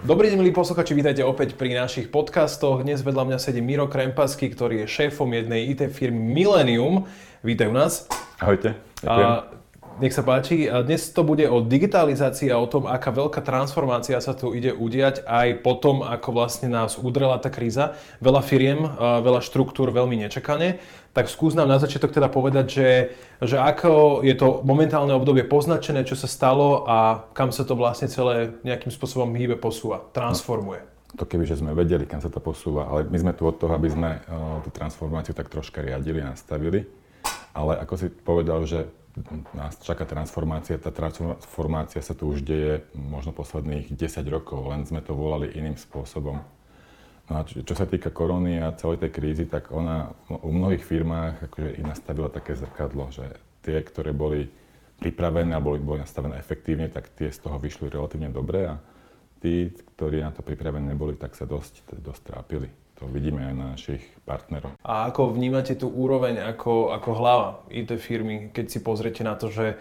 Dobrý deň, milí posluchači, vítajte opäť pri našich podcastoch. Dnes vedľa mňa sedí Miro Krempasky, ktorý je šéfom jednej IT firmy Millennium. Vítajú nás. Ahojte, ďakujem. Nech sa páči. A dnes to bude o digitalizácii a o tom, aká veľká transformácia sa tu ide udiať aj po tom, ako vlastne nás udrela tá kríza. Veľa firiem, veľa štruktúr veľmi nečakane. Tak skús nám na začiatok teda povedať, že ako je to momentálne obdobie poznačené, čo sa stalo a kam sa to vlastne celé nejakým spôsobom hýbe, posúva, transformuje. To kebyže sme vedeli, kam sa to posúva, ale my sme tu od toho, aby sme tú transformáciu tak troška riadili a nastavili. Ale ako si povedal, že nás čaká transformácia, tá transformácia sa tu už deje možno posledných 10 rokov, len sme to volali iným spôsobom. No a čo sa týka korony a celej tej krízy, tak ona u mnohých firmách akože i nastavila také zrkadlo, že tie, ktoré boli pripravené a boli nastavené efektívne, tak tie z toho vyšli relatívne dobre a tí, ktorí na to pripravení neboli, tak sa dosť trápili. To vidíme aj na našich partnerov. A ako vnímate tú úroveň ako hlava IT firmy, keď si pozriete na to, že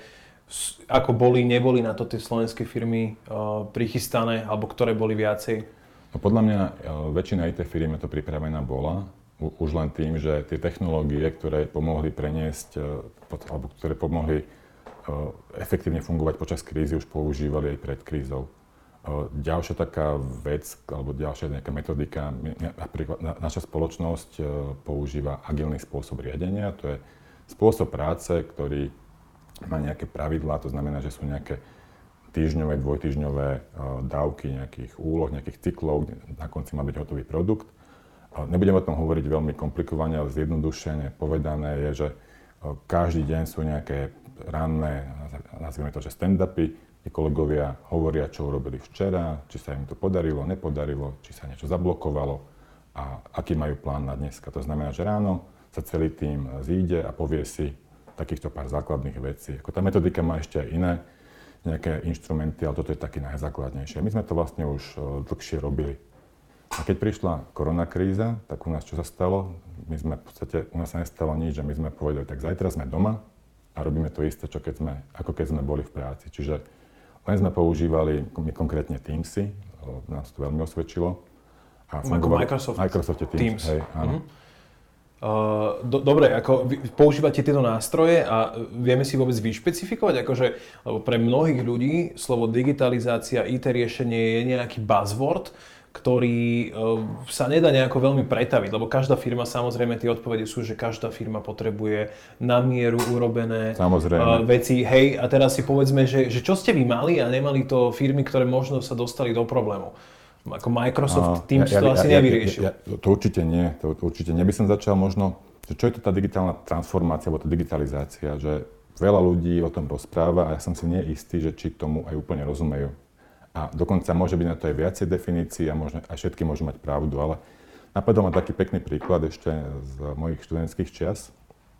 ako neboli na to tie slovenské firmy prichystané, alebo ktoré boli viacej? No podľa mňa väčšina IT firmy to pripravená bola, už len tým, že tie technológie, ktoré pomohli preniesť, alebo ktoré pomohli efektívne fungovať počas krízy, už používali aj pred krízou. Ďalšia taká vec, alebo ďalšia nejaká metodika, napríklad naša spoločnosť používa agilný spôsob riadenia, to je spôsob práce, ktorý má nejaké pravidlá, to znamená, že sú nejaké týždňové, dvojtýždňové dávky nejakých úloh, nejakých cyklov, na konci má byť hotový produkt. Nebudem o tom hovoriť veľmi komplikovane, ale zjednodušene povedané je, že každý deň sú nejaké ranné, nazvime to, že stand-upy, kde kolegovia hovoria, čo urobili včera, či sa im to podarilo, nepodarilo, či sa niečo zablokovalo a aký majú plán na dneska. To znamená, že ráno sa celý tým zíde a povie si takýchto pár základných vecí. Tá metodika má ešte aj iné nejaké inštrumenty, ale toto je taký najzákladnejšie. My sme to vlastne už dlhšie robili. A keď prišla koronakríza, tak u nás čo sa stalo? U nás sa nestalo nič, že my sme povedali, tak zajtra sme doma a robíme to isté, ako keď sme boli v práci. Čiže len sme používali konkrétne Teamsy, nás to veľmi osvedčilo. A Microsoft Teams. Hej, áno. Dobre, ako používate tieto nástroje a vieme si vôbec vyšpecifikovať, lebo pre mnohých ľudí slovo digitalizácia, IT riešenie je nejaký buzzword, ktorý sa nedá nejako veľmi pretaviť, lebo každá firma, samozrejme, tie odpovede sú, že každá firma potrebuje na mieru urobené veci. Hej, a teraz si povedzme, že čo ste vy mali a nemali to firmy, ktoré možno sa dostali do problému. Ako Microsoft Teams to asi nevyriešil. To určite nie. By som začal možno, čo je to tá digitálna transformácia, alebo tá digitalizácia, že veľa ľudí o tom rozpráva a ja som si nie istý, že či tomu aj úplne rozumejú. A dokonca môže byť na to aj viacej definícií a možno aj všetky môžu mať pravdu, ale napadol ma taký pekný príklad ešte z mojich študentských čias.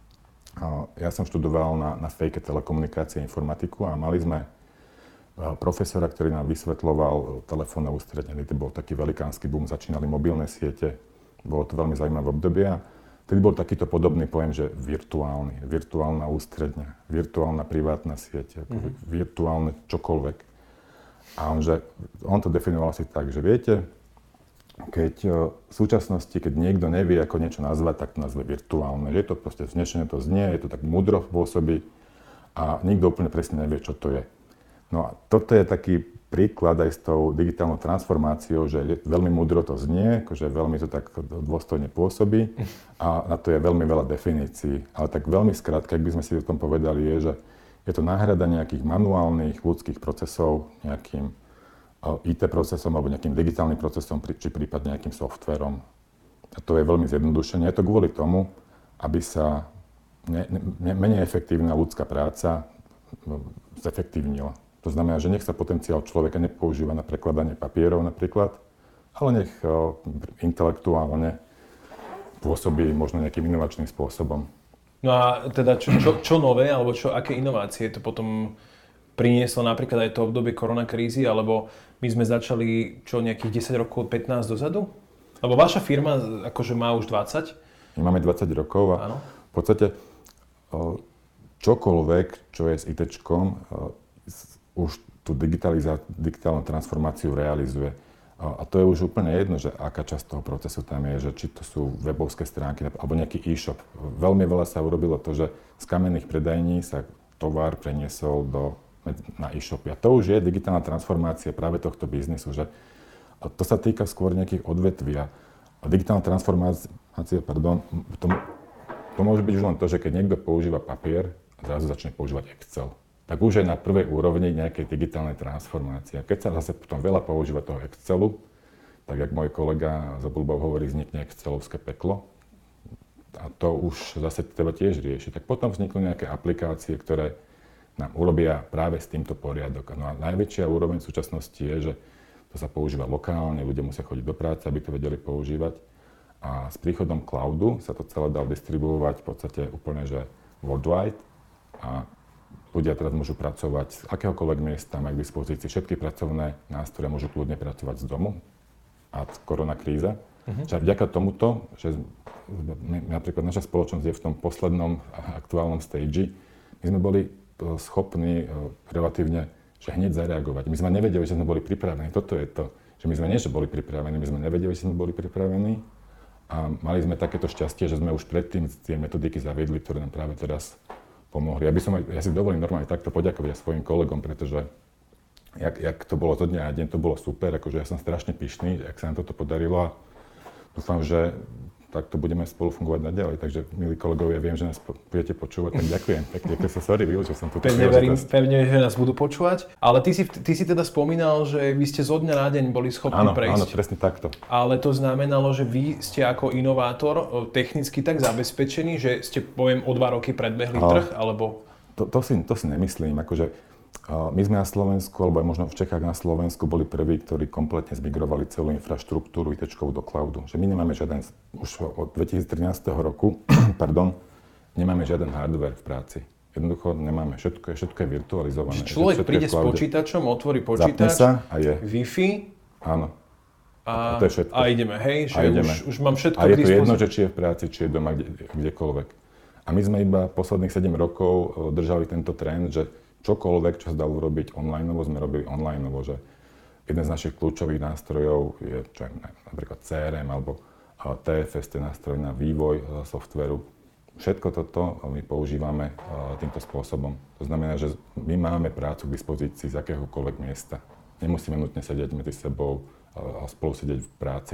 Ja som študoval na FEIKE telekomunikácie a informatiku a mali sme profesora, ktorý nám vysvetľoval telefónne ústredne. To bol taký velikánsky boom, začínali mobilné siete, bolo to veľmi zaujímavé obdobie a vtedy bol takýto podobný pojem, že virtuálna ústredňa, virtuálna privátna sieť, virtuálne čokoľvek. A on to definoval asi tak, že viete, keď v súčasnosti, keď niekto nevie, ako niečo nazvať, tak to nazve virtuálne. Že je to proste vznešené, to znie, je to tak múdro pôsobí a nikto úplne presne nevie, čo to je. No a toto je taký príklad aj s tou digitálnou transformáciou, že veľmi múdro to znie, že veľmi to tak dôstojne pôsobí a na to je veľmi veľa definícií. Ale tak veľmi skrátka, ak by sme si o tom povedali, je, že je to náhrada nejakých manuálnych ľudských procesov nejakým IT procesom alebo nejakým digitálnym procesom, či prípadne nejakým softverom. A to je veľmi zjednodušené. Je to kvôli tomu, aby sa menej efektívna ľudská práca zefektívnila. To znamená, že nech sa potenciál človeka nepoužíva na prekladanie papierov napríklad, ale nech intelektuálne pôsobí možno nejakým inovačným spôsobom. No a teda čo nové, alebo aké inovácie to potom prinieslo napríklad aj to obdobie koronakrízy, alebo my sme začali nejakých 10 rokov, 15 dozadu? Lebo vaša firma má už 20? My máme 20 rokov a áno. V podstate čokoľvek, čo je s ITčkom, už tú digitálnu transformáciu realizuje. A to je už úplne jedno, že aká časť toho procesu tam je, že či to sú webovské stránky alebo nejaký e-shop. Veľmi veľa sa urobilo to, že z kamenných predajní sa tovar preniesol na e-shopy. A to už je digitálna transformácia práve tohto biznisu, že a to sa týka skôr nejakých odvetví. A digitálna transformácia, to môže byť už len to, že keď niekto používa papier a zrazu začne používať Excel, tak už je na prvej úrovni nejakej digitálnej transformácie. Keď sa zase potom veľa používa toho Excelu, tak jak môj kolega Zabulbov hovorí, vznikne Excelovské peklo. A to už zase treba tiež riešiť. Tak potom vzniknú nejaké aplikácie, ktoré nám urobia práve s týmto poriadok. No a najväčšia úroveň v súčasnosti je, že to sa používa lokálne, ľudia musia chodiť do práce, aby to vedeli používať. A s príchodom cloudu sa to celé dá distribuovať v podstate úplne, že worldwide. A ľudia teraz môžu pracovať z akéhokoľvek miesta, majú k dispozícii všetky pracovné nástroje, môžu kľudne pracovať z domu a korona kríza. Čiže vďaka tomuto, že napríklad naša spoločnosť je v tom poslednom aktuálnom stage, my sme boli schopní relatívne že hneď zareagovať. My sme nevedeli, že sme boli pripravení. Toto je to, že my sme nie, že boli pripravení, my sme nevedeli, že sme boli pripravení a mali sme takéto šťastie, že sme už predtým tie metodiky zaviedli, ktoré nám práve teraz pomohli. Ja si dovolím normálne takto poďakovať aj svojim kolegom, pretože jak to bolo zo dňa a deň, to bolo super, akože ja som strašne pyšný, jak sa nám toto podarilo a dúfam, že takto budeme spolu fungovať naďalej. Takže, milí kolegovia, viem, že nás budete počúvať, tak ďakujem pekne. Sorry, využil som túto príležitosť. Pevne, že nás budú počúvať. Ale ty si teda spomínal, že vy ste zo dňa na deň boli schopní prejsť. Áno, presne takto. Ale to znamenalo, že vy ste ako inovátor technicky tak zabezpečení, že ste, poviem, o 2 roky predbehli trh, alebo... To si nemyslím. Akože, my sme na Slovensku, alebo aj možno v Čechách na Slovensku boli prví, ktorí kompletne zmigrovali celú infraštruktúru IT-čkovú do cloudu. Že my nemáme žiaden, už od 2013 roku, nemáme žiaden hardware v práci. Jednoducho nemáme, všetko je virtualizované. Človek príde s počítačom, otvorí počítač, sa a je. Wi-Fi. Áno. A to je všetko. A ideme, hej? Už mám všetko k dispozícii. A je to jedno, že či je v práci, či je doma, kdekoľvek. A my sme iba posledných 7 rokov držali tento trend, že čokoľvek, čo sa dalo robiť onlineovo, sme robili onlineovo, že jeden z našich kľúčových nástrojov je napríklad CRM alebo TFS, to je nástroj na vývoj softvéru. Všetko toto my používame týmto spôsobom. To znamená, že my máme prácu k dispozícii z akéhokoľvek miesta. Nemusíme nutne sedieť medzi sebou a spolu sedieť v práci.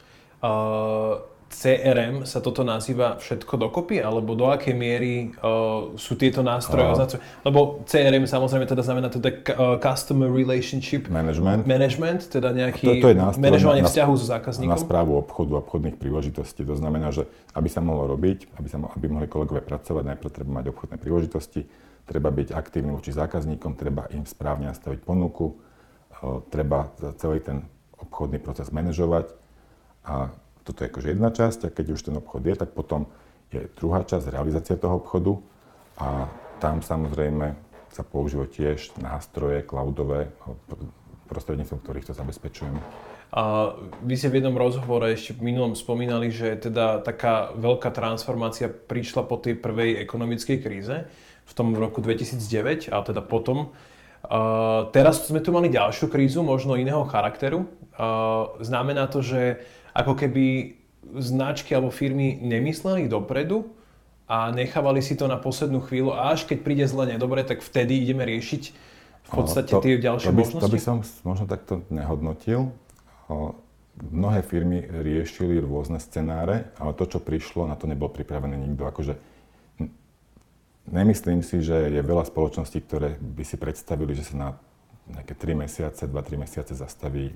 CRM sa toto nazýva všetko dokopy? Alebo do akej miery sú tieto nástroje označené? Lebo CRM samozrejme teda znamená teda Customer Relationship Management, teda nejaký manažovanie vzťahu so zákazníkom. Na správu obchodu a obchodných príležitostí. To znamená, že aby sa mohlo robiť, aby mohli kolegovia pracovať, najprv treba mať obchodné príležitosti, treba byť aktívny voči zákazníkom, treba im správne nastaviť ponuku, treba celý ten obchodný proces manažovať. A toto je akože jedna časť a keď už ten obchod je, tak potom je druhá časť, realizácia toho obchodu a tam samozrejme sa používajú tiež nástroje cloudové, prostredníctvom ktorých to zabezpečujeme. A vy ste v jednom rozhovore ešte v minulom spomínali, že teda taká veľká transformácia prišla po tej prvej ekonomickej kríze v tom roku 2009 a teda potom. Teraz sme tu mali ďalšiu krízu, možno iného charakteru. Znamená to, že ako keby značky alebo firmy nemysleli dopredu a nechávali si to na poslednú chvíľu a až keď príde zle nedobre, tak vtedy ideme riešiť v podstate tie ďalšie možnosti? To by som možno takto nehodnotil. Mnohé firmy riešili rôzne scenáre, ale to, čo prišlo, na to nebol pripravený nikto. Akože nemyslím si, že je veľa spoločností, ktoré by si predstavili, že sa na nejaké 2-3 mesiace zastaví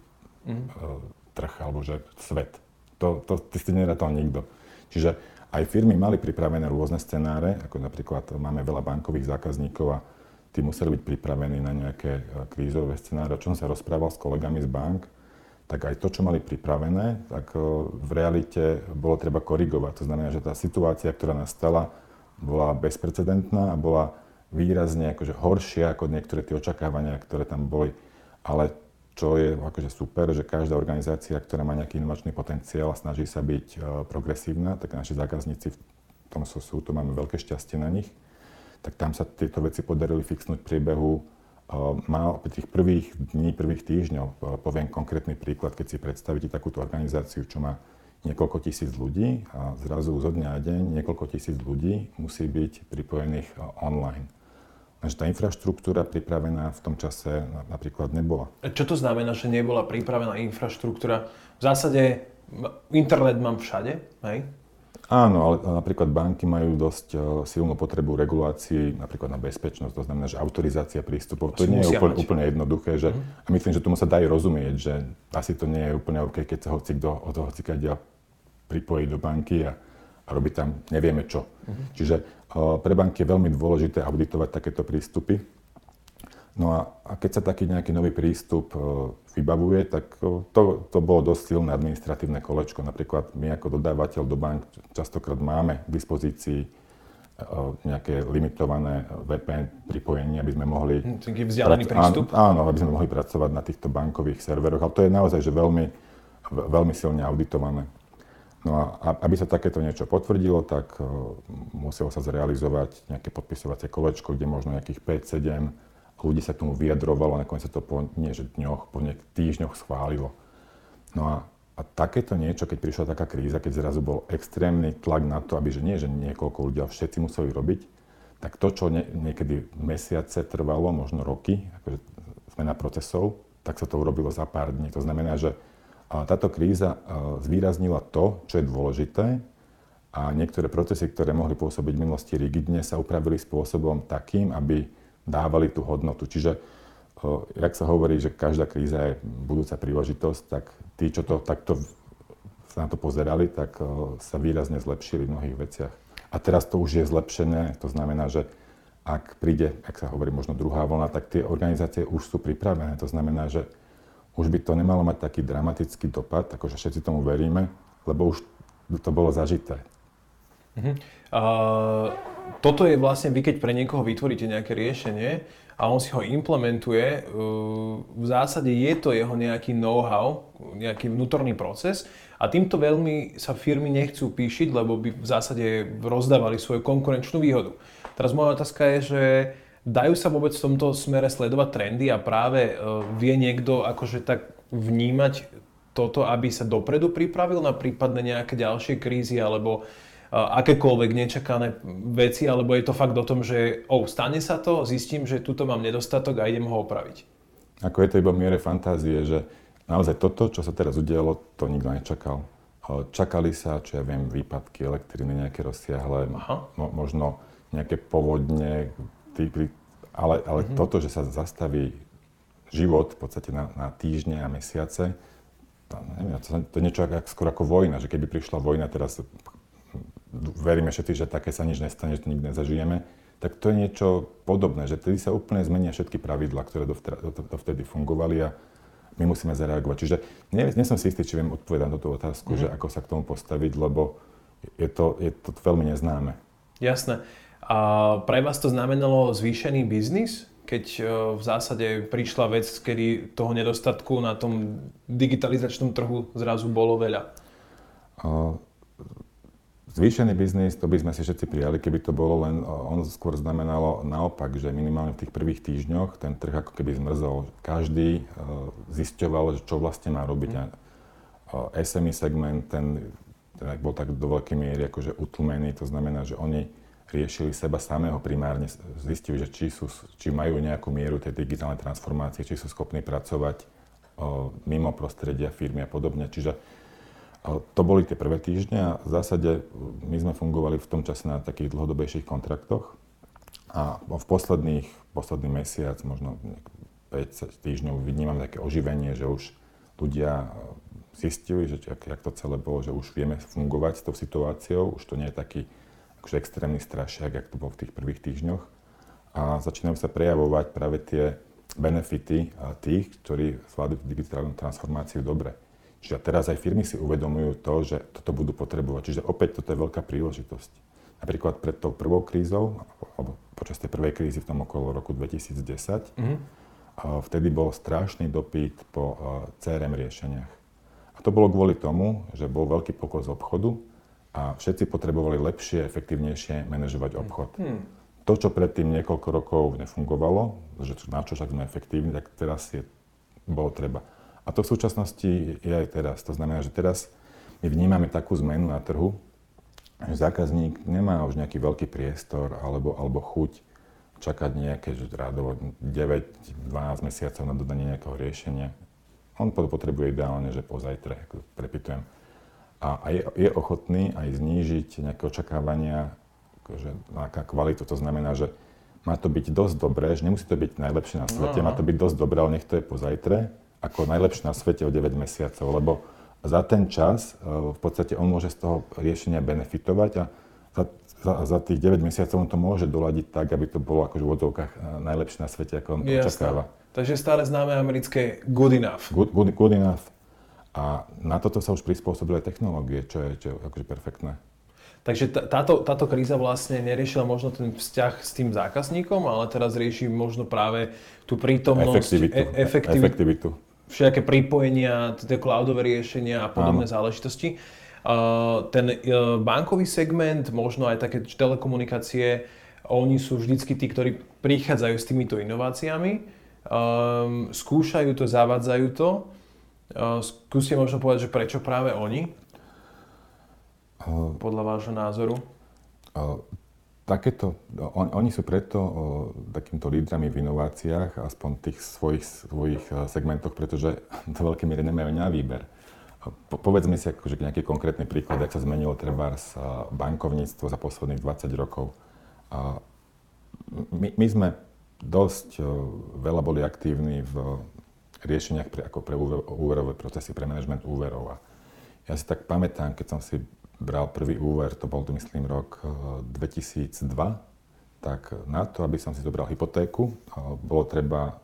trh alebo že svet. To si nerátal nikto. Čiže aj firmy mali pripravené rôzne scenáre, ako napríklad máme veľa bankových zákazníkov a tí museli byť pripravení na nejaké krízové scenáre. Čo som sa rozprával s kolegami z bank, tak aj to, čo mali pripravené, tak v realite bolo treba korigovať. To znamená, že tá situácia, ktorá nastala, bola bezprecedentná a bola výrazne akože horšia ako niektoré tie očakávania, ktoré tam boli. Ale čo je akože super, že každá organizácia, ktorá má nejaký inovačný potenciál a snaží sa byť progresívna, tak naši zákazníci v tom sú, to máme veľké šťastie na nich, tak tam sa tieto veci podarili fixnúť v priebehu mal pri tých prvých dní, prvých týždňov, poviem konkrétny príklad, keď si predstavíte takúto organizáciu, čo má niekoľko tisíc ľudí a zrazu zo dňa na deň niekoľko tisíc ľudí musí byť pripojených online. Takže tá infraštruktúra pripravená v tom čase napríklad nebola. Čo to znamená, že nebola pripravená infraštruktúra? V zásade internet mám všade, hej? Áno, ale napríklad banky majú dosť silnú potrebu regulácií, napríklad na bezpečnosť, to znamená, že autorizácia prístupov, to nie je úplne jednoduché, že, a myslím, že tomu sa dá aj rozumieť, že asi to nie je úplne OK, keď sa hocikto od hocikadiaľ pripojí do banky a robí tam nevieme čo. Čiže pre banky je veľmi dôležité auditovať takéto prístupy. No a keď sa taký nejaký nový prístup vybavuje, tak to bolo dosť silné administratívne kolečko. Napríklad my ako dodávateľ do bank častokrát máme k dispozícii nejaké limitované VPN pripojenie, aby sme mohli... Taký vzdialený prístup? Áno, aby sme mohli pracovať na týchto bankových serveroch, ale to je naozaj že veľmi silne auditované. No a aby sa takéto niečo potvrdilo, tak muselo sa zrealizovať nejaké podpisovacie kolečko, kde možno nejakých 5-7 ľudí sa k tomu vyjadrovalo, nakoniec sa to po dňoch, po týždňoch schválilo. No a takéto niečo, keď prišla taká kríza, keď zrazu bol extrémny tlak na to, aby že niekoľko ľudí, ale všetci museli robiť, tak to, čo niekedy mesiace trvalo, možno roky, akože zmena procesov, tak sa to urobilo za pár dní. To znamená, že táto kríza zvýraznila to, čo je dôležité, a niektoré procesy, ktoré mohli pôsobiť v minulosti rigidne, sa upravili spôsobom takým, aby dávali tú hodnotu. Čiže, jak sa hovorí, že každá kríza je budúca príležitosť, tak tí, čo to takto sa na to pozerali, tak sa výrazne zlepšili v mnohých veciach. A teraz to už je zlepšené, to znamená, že ak príde, ak sa hovorí možno druhá vlna, tak tie organizácie už sú pripravené. To znamená, že už by to nemalo mať taký dramatický dopad, akože všetci tomu veríme, lebo už to bolo zažité. Toto je vlastne vy, keď pre niekoho vytvoríte nejaké riešenie a on si ho implementuje, v zásade je to jeho nejaký know-how, nejaký vnútorný proces a týmto veľmi sa firmy nechcú píšiť, lebo by v zásade rozdávali svoju konkurenčnú výhodu. Teraz moja otázka je, že dajú sa vôbec v tomto smere sledovať trendy a práve vie niekto akože tak vnímať toto, aby sa dopredu pripravil na prípadne nejaké ďalšie krízy alebo akékoľvek nečakané veci, alebo je to fakt o tom, že stane sa to, zistím, že tuto mám nedostatok a idem ho opraviť. Ako je to iba v miere fantázie, že naozaj toto, čo sa teraz udialo, to nikto nečakal. Čakali sa, čo ja viem, výpadky elektriny, nejaké rozsiahle, možno nejaké povodne, ale toto, že sa zastaví život v podstate na týždne a mesiace, to je niečo skoro ako vojna, že keby prišla vojna teraz, veríme všetci, že také sa nič nestane, že to nikdy nezažijeme, tak to je niečo podobné, že tedy sa úplne zmenia všetky pravidlá, ktoré dovtedy fungovali a my musíme zareagovať. Čiže nie som si istý, či viem odpovedať na tú otázku, že ako sa k tomu postaviť, lebo je to veľmi neznáme. Jasné. A pre vás to znamenalo zvýšený biznis, keď v zásade prišla vec, kedy toho nedostatku na tom digitalizačnom trhu zrazu bolo veľa? Zvýšený biznis, to by sme si všetci prijali, keby to bolo, len on skôr znamenalo naopak, že minimálne v tých prvých týždňoch ten trh ako keby zmrzol. Každý zisťoval, čo vlastne má robiť. SME segment, ten bol tak do veľkej miery akože utlmený, to znamená, že oni riešili seba samého primárne, zistili, že či majú nejakú mieru tej digitálnej transformácie, či sú schopní pracovať mimo prostredia firmy a podobne. Čiže to boli tie prvé týždne a v zásade my sme fungovali v tom čase na takých dlhodobejších kontraktoch a v posledný mesiac, možno 5 týždňov vnímam také oživenie, že už ľudia zistili, že jak to celé bolo, že už vieme fungovať s tou situáciou, už to nie je taký akože extrémny strašiak, jak to bolo v tých prvých týždňoch a začínajú sa prejavovať práve tie benefity tých, ktorí zvládajú digitálnu transformáciu dobre. Čiže teraz aj firmy si uvedomujú to, že toto budú potrebovať. Čiže opäť toto je veľká príležitosť. Napríklad pred tou prvou krízou, alebo počas tej prvej krízy v tom okolo roku 2010, vtedy bol strašný dopyt po CRM riešeniach. A to bolo kvôli tomu, že bol veľký pokles obchodu a všetci potrebovali lepšie, efektívnejšie manažovať obchod. to, čo predtým niekoľko rokov nefungovalo, že na čo však sme efektívni, tak teraz bolo treba. A to v súčasnosti je aj teraz. To znamená, že teraz my vnímame takú zmenu na trhu, že zákazník nemá už nejaký veľký priestor alebo chuť čakať nejaké rádovo 9-12 mesiacov na dodanie nejakého riešenia. On potrebuje ideálne, že pozajtre, ako prepytujem. A je ochotný aj znížiť nejaké očakávania akože na kvalitu. To znamená, že má to byť dosť dobré, že nemusí to byť najlepšie na svete, má to byť dosť dobré, ale nech to je pozajtre, ako najlepšie na svete o 9 mesiacov, lebo za ten čas v podstate on môže z toho riešenia benefitovať a za tých 9 mesiacov on to môže doladiť tak, aby to bolo akože v odzovkách najlepšie na svete, ako on to očakáva. Takže stále známe americké good enough. Good enough. A na toto sa už prispôsobili technológie, čo je akože perfektné. Takže táto kríza vlastne neriešila možno ten vzťah s tým zákazníkom, ale teraz rieši možno práve tú prítomnosť, efektivitu. Všetké pripojenia, tie cloudové riešenia a podobné záležitosti. Ten bankový segment, možno aj také telekomunikácie, oni sú vždycky tí, ktorí prichádzajú s týmito inováciami, skúšajú to, zavádzajú to. Skúste možno povedať, že prečo práve oni? Podľa vášho názoru? Oni sú preto takýmto lídrami v inováciách, aspoň tých svojich segmentoch, pretože do veľkej miery nemajú na výber. Povedzme si akože nejaký konkrétny príklad, ak sa zmenilo trebárs bankovníctvo za posledných 20 rokov. My sme dosť veľa boli aktívni v riešeniach pre úverové procesy, pre manažment úverov. A ja si tak pamätám, keď som si bral prvý úver, to bol, myslím, rok 2002, tak na to, aby som si zobral hypotéku, bolo treba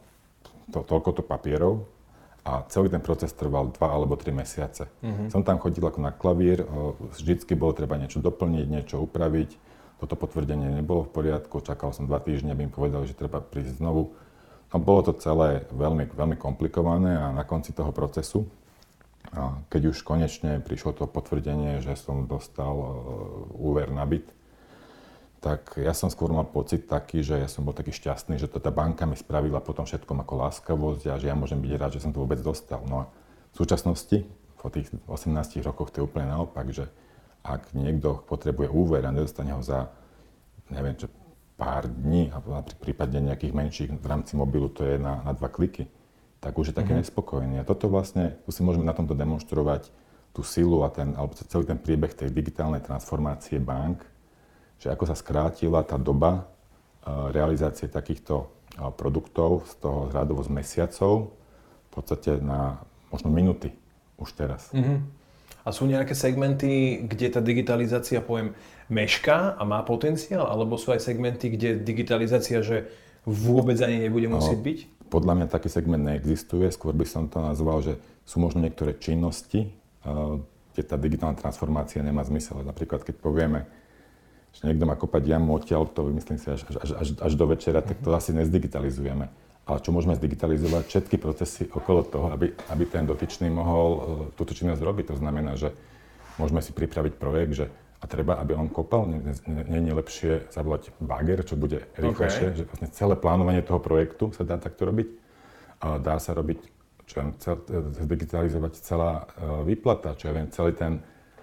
toľkoto papierov a celý ten proces trval 2 alebo 3 mesiace. Som tam chodil ako na klavír, vždycky bolo treba niečo doplniť, niečo upraviť, toto potvrdenie nebolo v poriadku, čakal som 2 týždne, aby im povedali, že treba prísť znovu. No, bolo to celé veľmi, veľmi komplikované a na konci toho procesu, keď už konečne prišlo to potvrdenie, že som dostal úver na byt, tak ja som skôr mal pocit taký, že ja som bol taký šťastný, že tá banka mi spravila potom všetkom ako láskavosť a že ja môžem byť rád, že som to vôbec dostal. No a v súčasnosti, po tých 18 rokoch, to je úplne naopak, že ak niekto potrebuje úver a nedostane ho za, neviem, čo, pár dní, a prípadne nejakých menších v rámci mobilu, to je na 2 kliky, tak už je také nespokojný. A toto vlastne, tu si môžeme na tomto demonštrovať tú silu a alebo celý ten priebeh tej digitálnej transformácie bank, že ako sa skrátila tá doba realizácie takýchto produktov z toho rádovo z mesiacov v podstate na možno minúty už teraz. A sú nejaké segmenty, kde tá digitalizácia, mešká a má potenciál? Alebo sú aj segmenty, kde digitalizácia, že vôbec ani nebude musieť byť? Podľa mňa taký segment neexistuje, skôr by som to nazval, že sú možno niektoré činnosti, kde tá digitálna transformácia nemá zmysel. Napríklad, keď povieme, že niekto má kopať jamu odtiaľ, to myslím si až do večera, tak to asi nezdigitalizujeme. Ale čo môžeme zdigitalizovať? Všetky procesy okolo toho, aby ten dotyčný mohol túto činnosť robiť. To znamená, že môžeme si pripraviť projekt, že a treba, aby on kopal, nie je lepšie zavolať bager, čo bude rýchlejšie, že vlastne celé plánovanie toho projektu sa dá takto robiť. Dá sa robiť, zdigitalizovať celá výplata, celý ten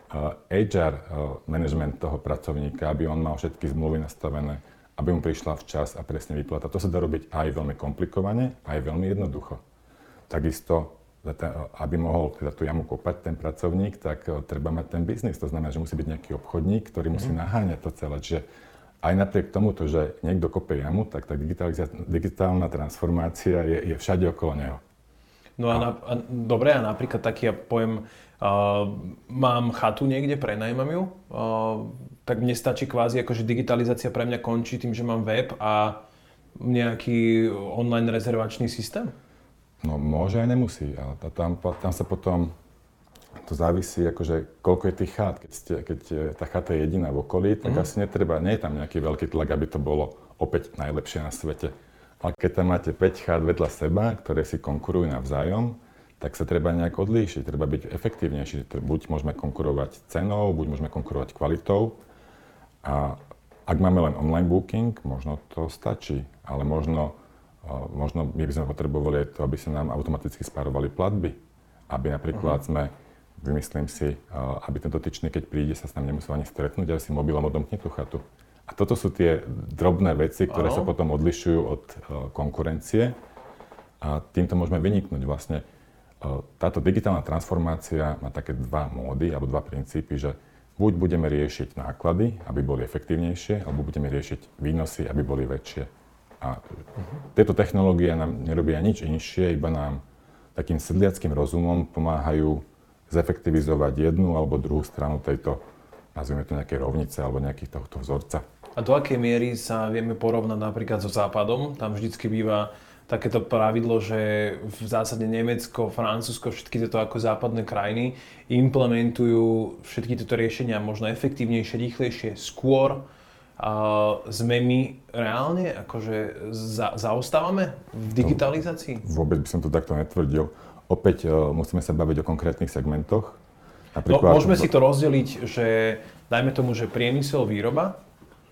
HR management toho pracovníka, aby on mal všetky zmluvy nastavené, aby mu prišla včas a presne výplata. To sa dá robiť aj veľmi komplikovane, aj veľmi jednoducho. Takisto, aby mohol tú jamu kopať ten pracovník, tak treba mať ten biznis. To znamená, že musí byť nejaký obchodník, ktorý musí naháňať to celé. Čiže aj napriek tomuto, že niekto kope jamu, tak tá digitálna transformácia je všade okolo neho. No a dobre, a napríklad taký, ja poviem, mám chatu niekde, prenajímam ju, tak mne stačí kvázi, akože digitalizácia pre mňa končí tým, že mám web a nejaký online rezervačný systém? No môže aj nemusí, ale tam sa potom, to závisí akože koľko je tých chát. Keď tá chata je jediná v okolí, tak asi nie je tam nejaký veľký tlak, aby to bolo opäť najlepšie na svete. Ale keď tam máte 5 chát vedľa seba, ktoré si konkurujú navzájom, tak sa treba nejak odlíšiť, treba byť efektívnejší. Buď môžeme konkurovať cenou, buď môžeme konkurovať kvalitou. A Ak máme len online booking, možno to stačí, ale možno my by sme potrebovali aj to, aby sa nám automaticky spárovali platby. Aby napríklad vymyslím si, aby ten dotyčný, keď príde, sa s nami nemusel ani stretnúť, ale si mobilom odomkne tú chatu. A toto sú tie drobné veci, ktoré sa potom odlišujú od konkurencie. A týmto môžeme vyniknúť vlastne. Táto digitálna transformácia má také dva módy, alebo dva princípy, že buď budeme riešiť náklady, aby boli efektívnejšie, alebo budeme riešiť výnosy, aby boli väčšie. A tieto technológie nám nerobia nič inšie, iba nám takým sedliackým rozumom pomáhajú zefektivizovať jednu alebo druhú stranu tejto, nazvime to nejakej rovnice alebo nejakých tohto vzorca. A do akej miery sa vieme porovnať napríklad so Západom? Tam vždycky býva takéto pravidlo, že v zásade Nemecko, Francúzsko, všetky tieto ako západné krajiny implementujú všetky tieto riešenia možno efektívnejšie, rýchlejšie, skôr. Sme my reálne akože zaostávame v digitalizácii? Vôbec by som to takto netvrdil. Opäť musíme sa baviť o konkrétnych segmentoch. Môžeme si to rozdeliť, že dajme tomu, že priemysel, výroba,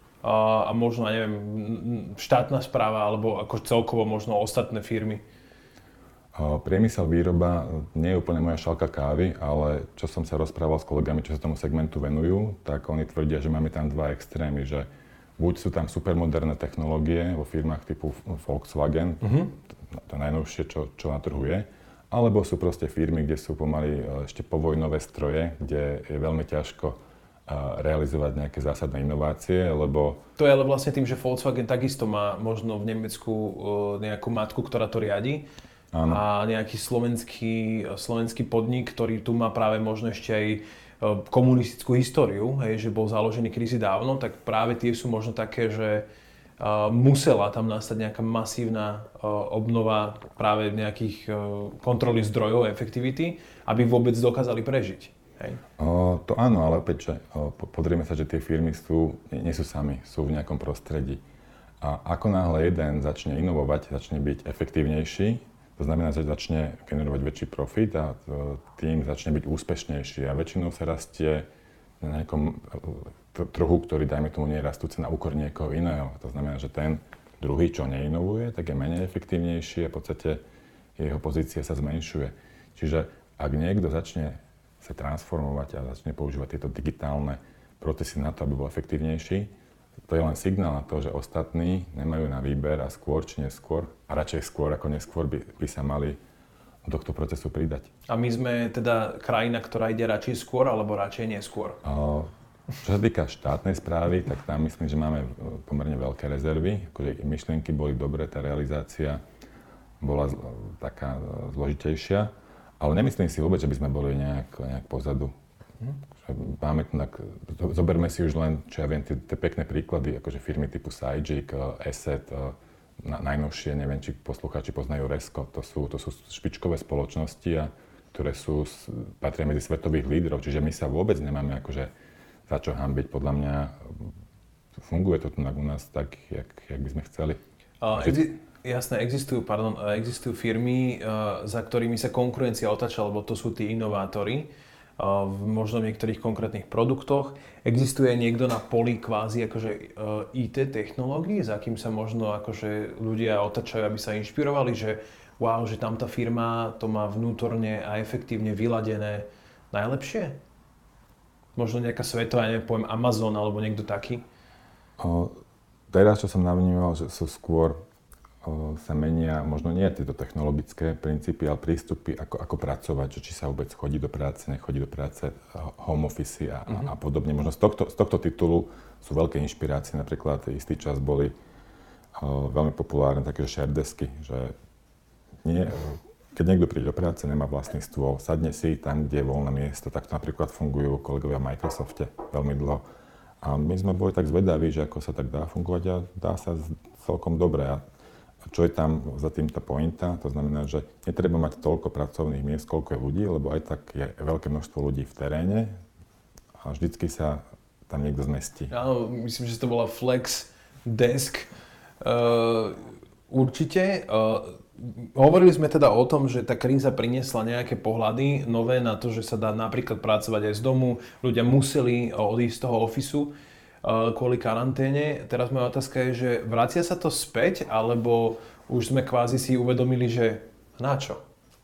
a možno, neviem, štátna správa alebo ako celkovo možno ostatné firmy? Priemysel, výroba nie je úplne moja šálka kávy, ale čo som sa rozprával s kolegami, čo sa tomu segmentu venujú, tak oni tvrdia, že máme tam dva extrémy, že buď sú tam supermoderné technológie vo firmách typu Volkswagen, to najnovšie, čo na trhu je, alebo sú proste firmy, kde sú pomaly ešte povojnové stroje, kde je veľmi ťažko realizovať nejaké zásadné inovácie, lebo... To je ale vlastne tým, že Volkswagen takisto má možno v Nemecku nejakú matku, ktorá to riadi. Áno. A nejaký slovenský podnik, ktorý tu má práve možno ešte aj komunistickú históriu, že bol založený kedysi dávno, tak práve tie sú možno také, že musela tam nastať nejaká masívna obnova práve nejakých kontroly zdrojov, efektivity, aby vôbec dokázali prežiť. Hej. To áno, ale opäť, že pozrieme sa, že tie firmy nie sú sami, sú v nejakom prostredí. A ako náhle jeden začne inovovať, začne byť efektívnejší, to znamená, že začne generovať väčší profit a tým začne byť úspešnejší. A väčšinou sa rastie na nejakom trhu, ktorý, dajme tomu, nie je rastúce na úkor niekoho iného. To znamená, že ten druhý, čo neinovuje, tak je menej efektívnejší a v podstate jeho pozícia sa zmenšuje. Čiže ak niekto začne sa transformovať a začne používať tieto digitálne procesy na to, aby bol efektívnejší, to je len signál na to, že ostatní nemajú na výber a skôr či neskôr, a radšej skôr ako neskôr by sa mali do tohto procesu pridať. A my sme teda krajina, ktorá ide radšej skôr alebo radšej neskôr? Čo sa týka štátnej správy, tak tam myslím, že máme pomerne veľké rezervy. Akože myšlienky boli dobré, tá realizácia bola taká zložitejšia. Ale nemyslím si vôbec, že by sme boli nejak pozadu. Máme zoberme si už len, čo ja viem, tie pekné príklady, akože firmy typu Sajik, Asset, najnovšie, neviem, či poslucháči poznajú Resco, to sú špičkové spoločnosti, ktoré patria medzi svetových lídrov, čiže my sa vôbec nemáme akože za čo hanbiť. Podľa mňa funguje to tu u nás tak, jak by sme chceli. Jasné, existujú firmy, za ktorými sa konkurencia otáča, lebo to sú tí inovátori, možno v niektorých konkrétnych produktoch. Existuje niekto na poli kvázi akože IT technológií, za kým sa možno akože ľudia otáčajú, aby sa inšpirovali, že wow, že tam tá firma to má vnútorne a efektívne vyladené najlepšie? Možno nejaká svetová, poviem Amazon alebo niekto taký? Teraz, čo som navnímal, že sú skôr sa menia, možno nie tieto technologické princípy, ale prístupy, ako pracovať, že či sa vôbec chodí do práce, nechodí do práce, home office a podobne. Možno z tohto titulu sú veľké inšpirácie. Napríklad istý čas boli veľmi populárne také shared desky, že keď niekto príde do práce, nemá vlastný stôl, sadne si tam, kde je voľné miesto, tak to napríklad fungujú kolegovia v Microsofte veľmi dlho. A my sme boli tak zvedaví, že ako sa tak dá fungovať a dá sa celkom dobre. A čo je tam za týmto pointa? To znamená, že netreba mať toľko pracovných miest, koľko je ľudí, lebo aj tak je veľké množstvo ľudí v teréne a vždycky sa tam niekto zmestí. Áno, myslím, že to bola Flex Desk. Určite. Hovorili sme teda o tom, že tá kríza priniesla nejaké pohľady nové na to, že sa dá napríklad pracovať aj z domu. Ľudia museli odísť z toho ofisu. kvôli karanténe. Teraz moja otázka je, že vracia sa to späť, alebo už sme kvázi si uvedomili, že na čo?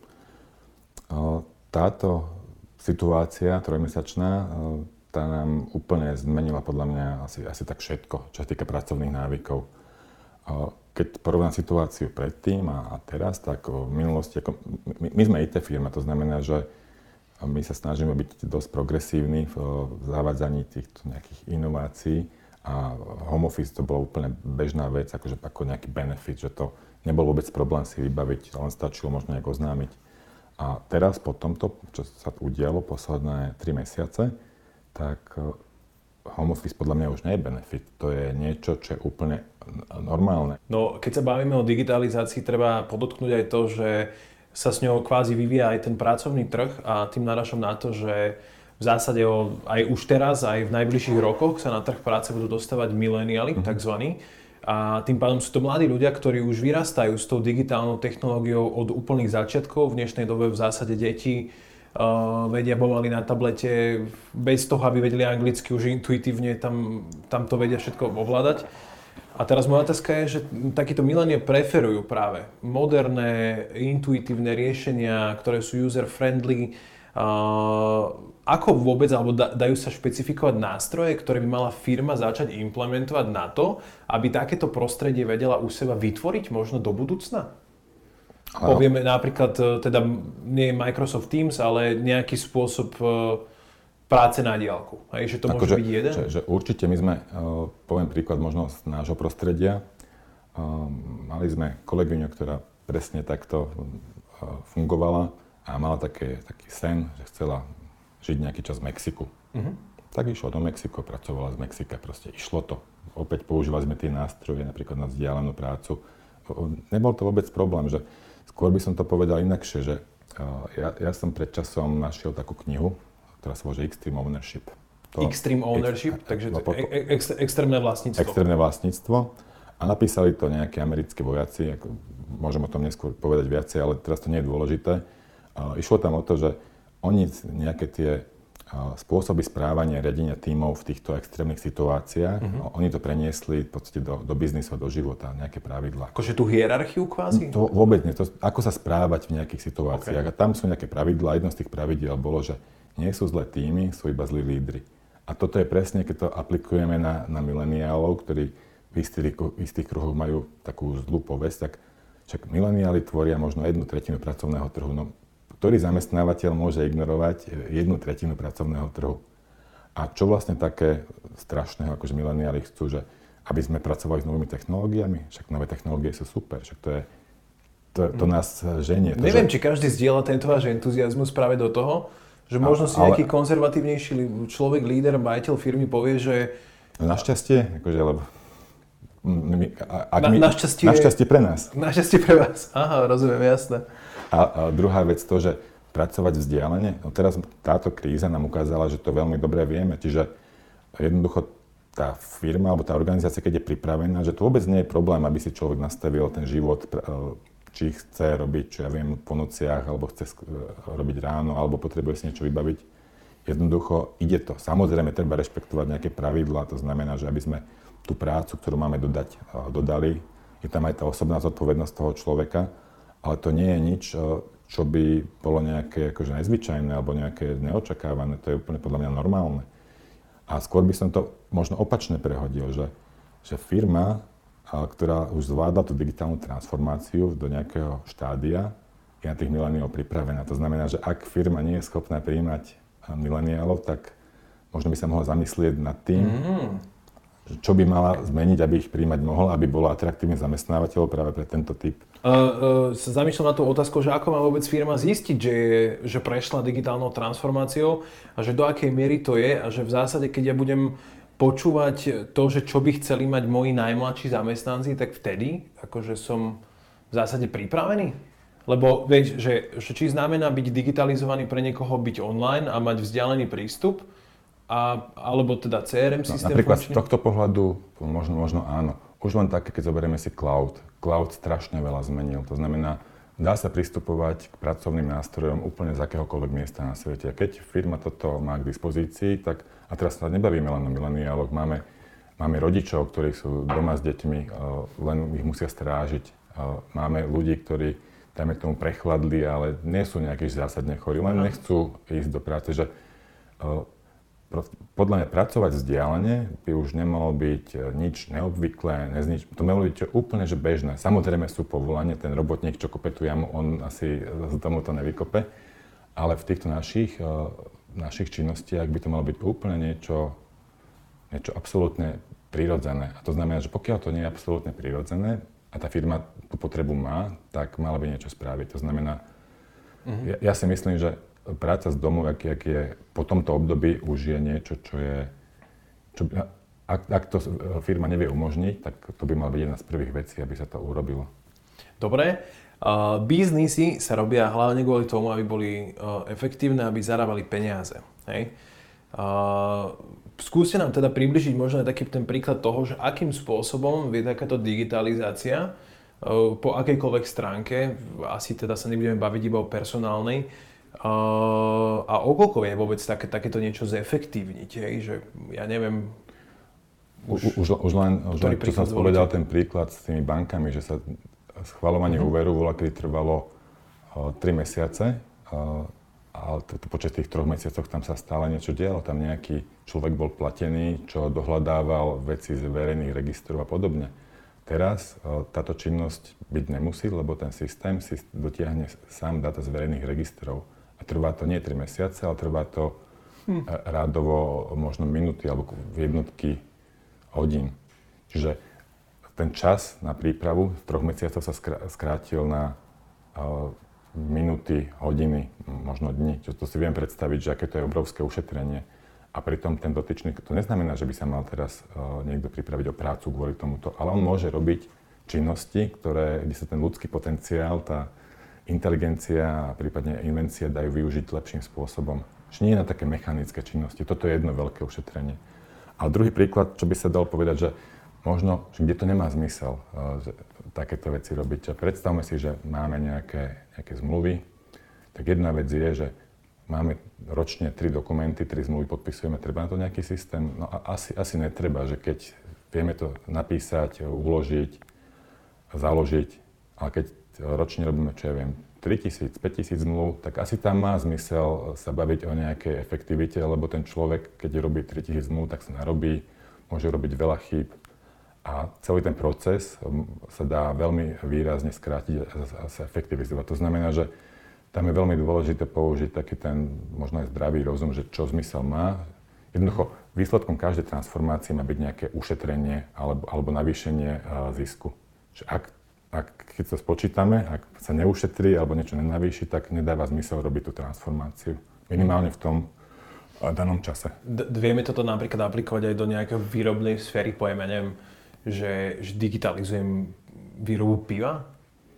Táto situácia trojmesačná, tá nám úplne zmenila podľa mňa asi tak všetko, čo sa týka pracovných návykov. Keď porovnám situáciu predtým a teraz, tak v minulosti, my sme IT firma, to znamená, že my sa snažíme byť dosť progresívni v zavádzaní týchto nejakých inovácií a home office to bola úplne bežná vec, akože ako nejaký benefit, že to nebol vôbec problém si vybaviť, len stačilo možno nejak oznámiť. A teraz po tomto, čo sa udialo posledné 3 mesiace, tak home office podľa mňa už nie je benefit. To je niečo, čo je úplne normálne. No, keď sa bavíme o digitalizácii, treba podotknúť aj to, že sa s ňou kvázi vyvíja aj ten pracovný trh a tým narážam na to, že v zásade aj už teraz, aj v najbližších rokoch sa na trh práce budú dostávať mileniali, takzvaní. A tým pádom sú to mladí ľudia, ktorí už vyrastajú s tou digitálnou technológiou od úplných začiatkov. V dnešnej dobe v zásade deti vedia pomaly na tablete, bez toho, aby vedeli anglicky, už intuitívne tam to vedia všetko ovládať. A teraz moja otázka je, že takíto milenie preferujú práve moderné, intuitívne riešenia, ktoré sú user-friendly. Ako vôbec, alebo dajú sa špecifikovať nástroje, ktoré by mala firma začať implementovať na to, aby takéto prostredie vedela u seba vytvoriť možno do budúcna? Povieme napríklad, teda nie Microsoft Teams, ale nejaký spôsob práce na diaľku. Že to môže byť jeden? Že určite my sme, poviem príklad možno z nášho prostredia, mali sme kolegyňu, ktorá presne takto fungovala a mala taký sen, že chcela žiť nejaký čas v Mexiku. Tak išla do Mexika, pracovala z Mexika, proste išlo to. Opäť používali sme tie nástroje, napríklad na vzdialenú prácu. Nebol to vôbec problém, že skôr by som to povedal inakšie, že ja som pred časom našiel takú knihu, ktorá sa volá Extreme Ownership. Extreme Ownership? Takže extrémne vlastníctvo. Extrémne vlastníctvo. A napísali to nejakí americkí vojaci, môžem o tom neskôr povedať viacej, ale teraz to nie je dôležité. Išlo tam o to, že oni nejaké tie spôsoby správania, riadenia tímov v týchto extrémnych situáciách, oni to preniesli v podstate do biznisu, do života, nejaké pravidlá. Akože tú hierarchiu kvázi? To vôbec nie. Ako sa správať v nejakých situáciách. Okay. A tam sú nejaké pravidlá. Jedno z tých pravidiel bolo, že nie sú zlé tímy, sú iba zlí lídri. A toto je presne, keď to aplikujeme na mileniálov, ktorí v istých kruhoch majú takú zlú povesť, tak však mileniáli tvoria možno 1/3 pracovného trhu. No, ktorý zamestnávateľ môže ignorovať 1/3 pracovného trhu. A čo vlastne také strašného, akože mileniáli chcú, že aby sme pracovali s novými technológiami? Však nové technológie sú super, však to nás ženie. Neviem, či každý zdieľa tento váš entuziazmus práve do toho, že možno si nejaký konzervatívnejší človek, líder, majiteľ firmy povie, že... Našťastie, akože, lebo... Našťastie pre nás. Našťastie pre vás. Aha, rozumiem, jasné. A druhá vec to, že pracovať vzdialene. No teraz táto kríza nám ukázala, že to veľmi dobre vieme. Čiže jednoducho tá firma alebo tá organizácia, keď je pripravená, že to vôbec nie je problém, aby si človek nastavil ten život, či chce robiť, čo ja viem, po nociach, alebo chce robiť ráno, alebo potrebuje si niečo vybaviť. Jednoducho ide to. Samozrejme, treba rešpektovať nejaké pravidlá, to znamená, že aby sme tú prácu, ktorú máme dodali. Je tam aj tá osobná zodpovednosť toho človeka, ale to nie je nič, čo by bolo nejaké akože nezvyčajné alebo nejaké neočakávané. To je úplne podľa mňa normálne. A skôr by som to možno opačne prehodil, že firma, ktorá už zvláda tú digitálnu transformáciu do nejakého štádia, je na tých mileniálov pripravená. To znamená, že ak firma nie je schopná prijímať mileniálov, tak možno by sa mohla zamyslieť nad tým, čo by mala zmeniť, aby ich prijímať mohla, aby bolo atraktívny zamestnávateľ práve pre tento typ. Zamýšľam na tú otázku, že ako má vôbec firma zistiť, že prešla digitálnou transformáciou a že do akej miery to je a že v zásade, keď ja budem počúvať to, že čo by chceli mať moji najmladší zamestnanci, tak vtedy akože som v zásade pripravený. Lebo vieš, že či znamená byť digitalizovaný pre niekoho byť online a mať vzdialený prístup, alebo teda CRM systém. Napríklad z tohto pohľadu možno áno. Už len také, keď zoberieme si cloud. Cloud strašne veľa zmenil. To znamená, dá sa pristupovať k pracovným nástrojom úplne z akéhokoľvek miesta na svete. A keď firma toto má k dispozícii, tak, a teraz sa nebavíme len o mileniáloch, máme Máme rodičov, ktorí sú doma s deťmi, len ich musia strážiť. Máme ľudí, ktorí, dajme tomu, prechladli, ale nie sú nejakí zásadne chorí, len nechcú ísť do práce. Že, podľa mňa pracovať vzdialene by už nemalo byť nič neobvyklé, to malo byť úplne že bežné. Samozrejme sú povolania, ten robotník, čo kope tú jamu, on asi tomu to nevykope, ale v týchto našich činnostiach by to malo byť úplne niečo absolútne prirodzené. A to znamená, že pokiaľ to nie je absolútne prirodzené a tá firma tú potrebu má, tak mala by niečo spraviť. To znamená, ja si myslím, že práca z domu, ak je po tomto období, už je niečo, ak to firma nevie umožniť, tak to by mala byť jedna z prvých vecí, aby sa to urobilo. Dobre. Biznisy sa robia hlavne kvôli tomu, aby boli efektívne, aby zarábali peniaze. Hej? Skúste nám teda približiť možno aj taký ten príklad toho, že akým spôsobom vie takáto digitalizácia po akejkoľvek stránke, asi teda sa nebudeme baviť iba o personálnej, a okoľko je vôbec takéto niečo zefektívniť, hej? Že ja neviem... Už len čo som spovedal ten príklad s tými bankami, že sa schvaľovanie úveru kedy trvalo 3 mesiace, ale počas tých 3 mesiacoch tam sa stále niečo dialo, tam nejaký človek bol platený, čo dohľadával veci z verejných registrov a podobne. Teraz táto činnosť byť nemusí, lebo ten systém si dotiahne sám dáta z verejných registrov. A trvá to nie 3 mesiace, ale trvá to rádovo možno minúty alebo jednotky hodín. Čiže ten čas na prípravu z 3 mesiacov sa skrátil na minúty, hodiny, možno dni. To si viem predstaviť, že aké to je obrovské ušetrenie. A pritom ten dotyčný, to neznamená, že by sa mal teraz niekto pripraviť o prácu kvôli tomuto, ale on môže robiť činnosti, kde sa ten ľudský potenciál, tá inteligencia a prípadne invencia dajú využiť lepším spôsobom. Že nie je na také mechanické činnosti. Toto je jedno veľké ušetrenie. A druhý príklad, čo by sa dal povedať, že možno, že kde to nemá zmysel takéto veci robiť. A predstavme si, že máme nejaké zmluvy. Tak jedna vec je, že máme ročne 3 dokumenty, 3 zmluvy podpisujeme. Treba na to nejaký systém? No a asi netreba, že keď vieme to napísať, uložiť, založiť, ale keď ročne robíme, čo ja viem, 3000, 5000 zmluv, tak asi tam má zmysel sa baviť o nejakej efektivite, lebo ten človek, keď robí 3000 zmluv, tak sa narobí, môže robiť veľa chýb a celý ten proces sa dá veľmi výrazne skrátiť a sa efektivizovať. To znamená, že tam je veľmi dôležité použiť taký ten možno aj zdravý rozum, že čo zmysel má. Jednoducho, výsledkom každej transformácie má byť nejaké ušetrenie alebo navýšenie zisku. Keď sa spočítame, ak sa neušetrí alebo niečo nenavýši, tak nedáva zmysel robiť tú transformáciu. Minimálne v tom danom čase. Vieme toto napríklad aplikovať aj do nejakej výrobnej sféry, poviem, ja neviem, že digitalizujem výrobu piva?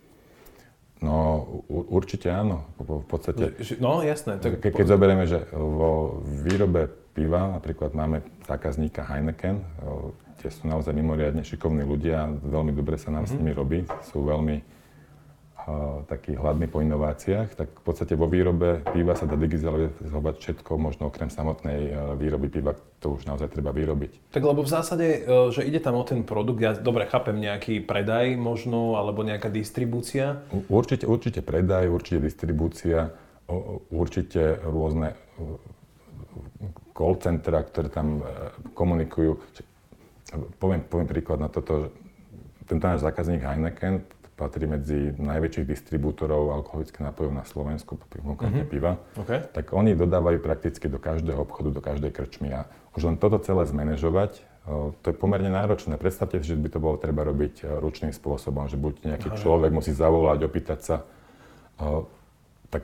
No, určite áno. V podstate... No, jasné. Keď zoberieme, že vo výrobe piva napríklad máme zákazníka Heineken, tie sú naozaj mimoriadne šikovní ľudia, veľmi dobre sa nám s nimi robí, sú veľmi takí hladní po inováciách, tak v podstate vo výrobe piva sa dá digitalizovať všetko, možno okrem samotnej výroby piva, to už naozaj treba vyrobiť. Tak lebo v zásade, že ide tam o ten produkt, ja dobre chápem nejaký predaj možno, alebo nejaká distribúcia? Určite predaj, určite distribúcia, určite rôzne call centra, ktoré tam komunikujú. Poviem príklad na toto, tento náš zákazník Heineken patrí medzi najväčších distribútorov alkoholických nápojov na Slovensku, konkrétne piva. Okay. Tak oni dodávajú prakticky do každého obchodu, do každej krčmy. A už len toto celé zmanéžovať, to je pomerne náročné. Predstavte si, že by to bolo treba robiť ručným spôsobom, že buď nejaký človek musí zavolať, opýtať sa. Tak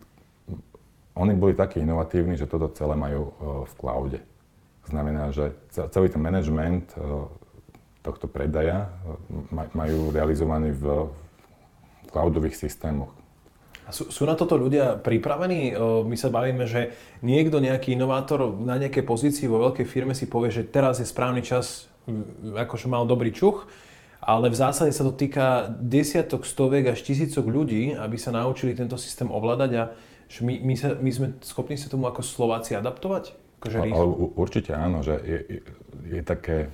oni boli takí inovatívni, že toto celé majú v cloude. Znamená, že celý ten management tohto predaja majú realizovaný v cloudových systémoch. A sú na toto ľudia pripravení? My sa bavíme, že nejaký inovátor na nejakej pozícii vo veľkej firme si povie, že teraz je správny čas, akože mal dobrý čuch, ale v zásade sa to týka desiatok, stoviek až tisícok ľudí, aby sa naučili tento systém ovládať a my sme schopní sa tomu ako Slováci adaptovať? Akože určite áno, že je také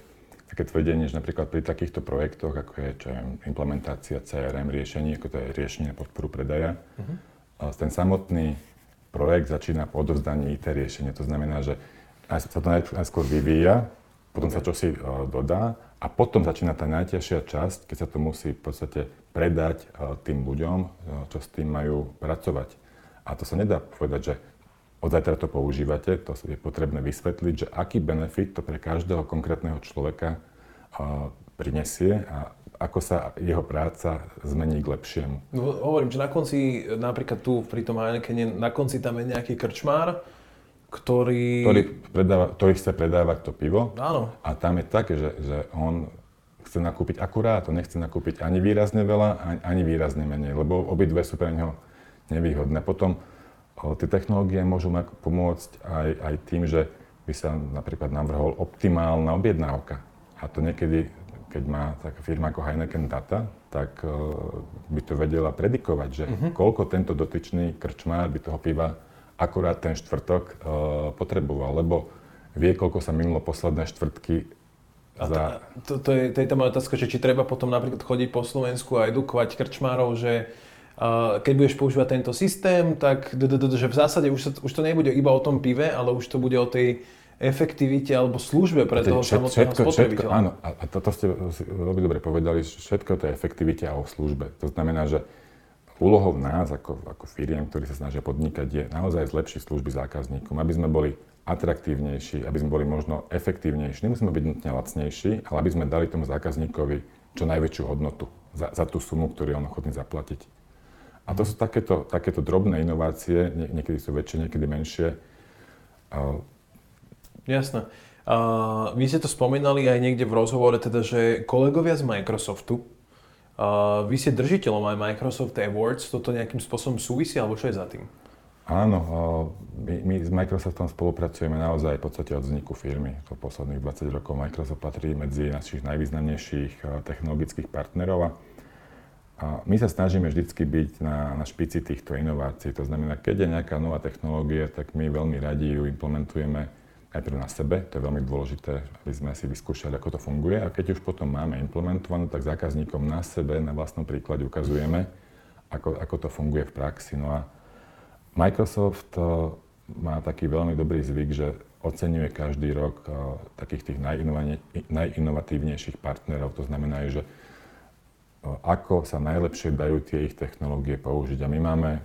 také tvrdenie, že napríklad pri takýchto projektoch, ako je implementácia CRM riešení, ako to je riešenie na podporu predaja, ten samotný projekt začína po odovzdaní IT riešenia. To znamená, že sa to najskôr vyvíja, potom sa čosi dodá a potom začína tá najťažšia časť, keď sa to musí v podstate predať tým ľuďom, čo s tým majú pracovať. A to sa nedá povedať, že od zajtra to používate, to je potrebné vysvetliť, že aký benefit to pre každého konkrétneho človeka prinesie a ako sa jeho práca zmení k lepšiemu. No, hovorím, že na konci, napríklad tu pri tom Heinekene, na konci tam je nejaký krčmár, ktorý chce predávať to pivo. Áno. A tam je také, že on chce nakúpiť akurát, on nechce nakúpiť ani výrazne veľa, ani výrazne menej, lebo obidve sú pre neho nevýhodné. Potom tie technológie môžu pomôcť aj tým, že by sa napríklad navrhol optimálna objednávka. A to niekedy, keď má taká firma ako Heineken data, tak by to vedela predikovať, že koľko tento dotyčný krčmár by toho piva akurát ten štvrtok potreboval, lebo vie, koľko sa minulo posledné štvrtky za... To je tá moja otázka, že či treba potom napríklad chodiť po Slovensku a edukovať krčmárov, že keď budeš používať tento systém, tak že v zásade už to nebude iba o tom pive, ale už to bude o tej efektivite alebo službe pre toho samotného spotrebiteľa. Áno, a to ste veľmi dobre povedali, že všetko to je efektivite a o službe. To znamená, že úlohou nás ako firiem, ktorí sa snažia podnikať, je naozaj zlepšiť služby zákazníkom, aby sme boli atraktívnejší, aby sme boli možno efektívnejší. Nemusíme byť nutne lacnejší, ale aby sme dali tomu zákazníkovi čo najväčšiu hodnotu za tú sumu, ktorú je on ochotný zaplatiť. A to sú takéto drobné inovácie, niekedy sú väčšie, niekedy menšie. Jasné. Vy ste to spomínali aj niekde v rozhovore, teda, že kolegovia z Microsoftu, vy ste držiteľom aj Microsoft Awards, toto nejakým spôsobom súvisí, alebo čo je za tým? Áno, my s Microsoftom spolupracujeme naozaj v podstate od vzniku firmy. To posledných 20 rokov Microsoft patrí medzi našich najvýznamnejších technologických partnerov. A my sa snažíme vždycky byť na špici týchto inovácií. To znamená, keď je nejaká nová technológia, tak my veľmi radi ju implementujeme najprv na sebe. To je veľmi dôležité, aby sme si vyskúšali, ako to funguje. A keď už potom máme implementovanú, tak zákazníkom na sebe, na vlastnom príklade ukazujeme, ako to funguje v praxi. No a Microsoft má taký veľmi dobrý zvyk, že oceňuje každý rok takých tých najinovatívnejších partnerov. To znamená, že ako sa najlepšie dajú tie ich technológie použiť. A my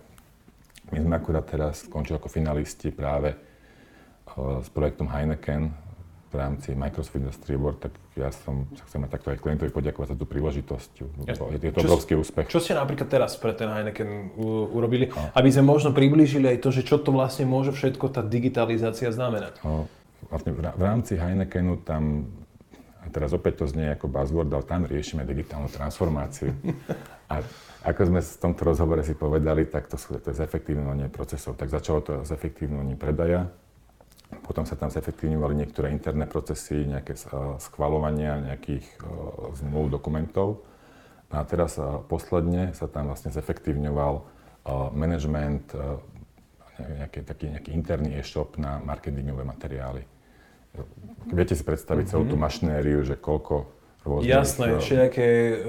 sme akurát teraz skončili ako finalisti práve s projektom Heineken v rámci Microsoft Industry Award, tak ja sa chcem aj takto aj klientovi poďakovať za tú príležitosť. Je to obrovský úspech. Čo ste napríklad teraz pre ten Heineken urobili, aby sme možno priblížili aj to, že čo to vlastne môže všetko tá digitalizácia znamenať? Vlastne v rámci Heinekenu tam, a teraz opäť to znie ako buzzword, ale tam riešime digitálnu transformáciu. A ako sme v tomto rozhovore si povedali, tak to je zefektívňovanie procesov. Tak začalo to zefektívňovanie predaja, potom sa tam zefektívňovali niektoré interné procesy, nejaké schvaľovania nejakých zmluv, dokumentov. A teraz posledne sa tam vlastne zefektívňoval management, nejaký interný e-shop na marketingové materiály. Viete si predstaviť celú tú mašinériu, že koľko rôznych... Jasné, všetké